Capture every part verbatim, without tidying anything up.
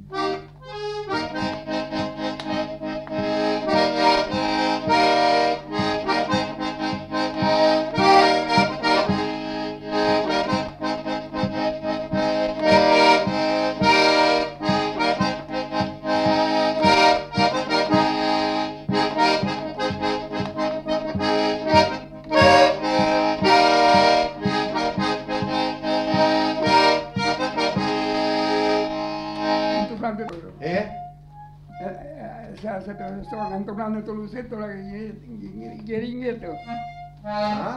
Eh? Sa sa to so ang tocando todo esto la geringueto. Ah?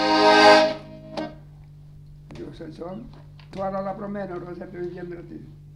Son, toda la promesa, no se te viviendo a ti.